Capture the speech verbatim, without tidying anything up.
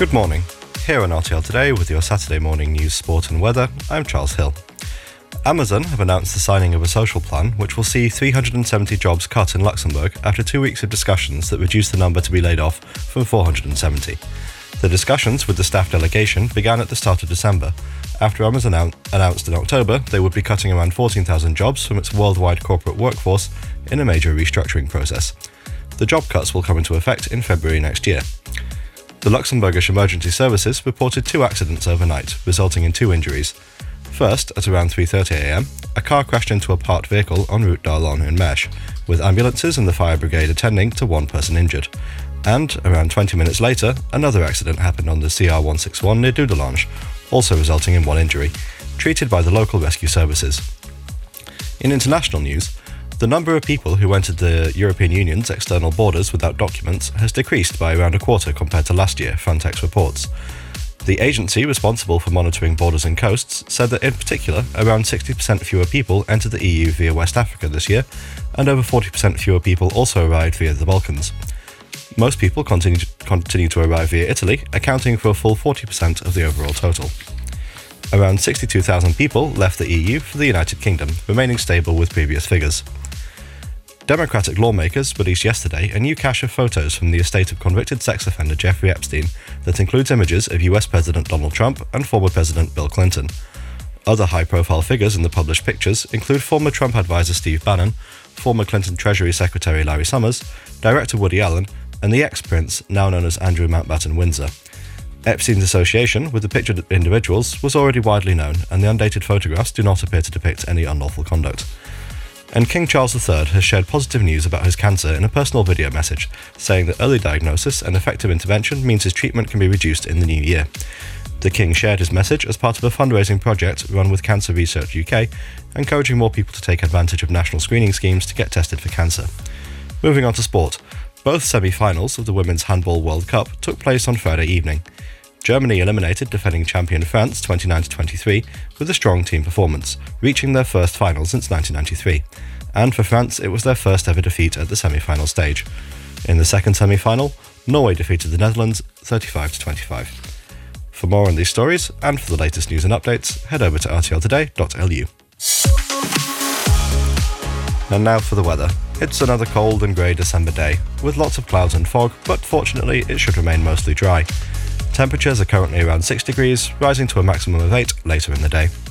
Good morning. Here on R T L Today with your Saturday morning news, sport and weather, I'm Charles Hill. Amazon have announced the signing of a social plan which will see three hundred seventy jobs cut in Luxembourg after two weeks of discussions that reduced the number to be laid off from four hundred seventy. The discussions with the staff delegation began at the start of December, after Amazon an- announced in October they would be cutting around fourteen thousand jobs from its worldwide corporate workforce in a major restructuring process. The job cuts will come into effect in February next year. The Luxembourgish Emergency Services reported two accidents overnight, resulting in two injuries. First, at around three thirty a m, a car crashed into a parked vehicle en route d'Arlon in Mesh, with ambulances and the fire brigade attending to one person injured. And, around twenty minutes later, another accident happened on the C R one sixty-one near Dudelange, also resulting in one injury, treated by the local rescue services. In international news, the number of people who entered the European Union's external borders without documents has decreased by around a quarter compared to last year, Frontex reports. The agency responsible for monitoring borders and coasts said that in particular, around sixty percent fewer people entered the E U via West Africa this year, and over forty percent fewer people also arrived via the Balkans. Most people continue to, continue to arrive via Italy, accounting for a full forty percent of the overall total. Around sixty-two thousand people left the E U for the United Kingdom, remaining stable with previous figures. Democratic lawmakers released yesterday a new cache of photos from the estate of convicted sex offender Jeffrey Epstein that includes images of U S President Donald Trump and former President Bill Clinton. Other high-profile figures in the published pictures include former Trump advisor Steve Bannon, former Clinton Treasury Secretary Larry Summers, director Woody Allen, and the ex-prince, now known as Andrew Mountbatten Windsor. Epstein's association with the pictured individuals was already widely known, and the undated photographs do not appear to depict any unlawful conduct. And King Charles the Third has shared positive news about his cancer in a personal video message, saying that early diagnosis and effective intervention means his treatment can be reduced in the new year. The King shared his message as part of a fundraising project run with Cancer Research U K, encouraging more people to take advantage of national screening schemes to get tested for cancer. Moving on to sport. Both semi-finals of the Women's Handball World Cup took place on Friday evening. Germany eliminated defending champion France twenty-nine to twenty-three with a strong team performance, reaching their first final since nineteen ninety-three. And for France, it was their first ever defeat at the semi-final stage. In the second semi-final, Norway defeated the Netherlands thirty-five to twenty-five. For more on these stories, and for the latest news and updates, head over to r t l today dot l u. And now for the weather. It's another cold and grey December day, with lots of clouds and fog, but fortunately it should remain mostly dry. Temperatures are currently around six degrees, rising to a maximum of eight later in the day.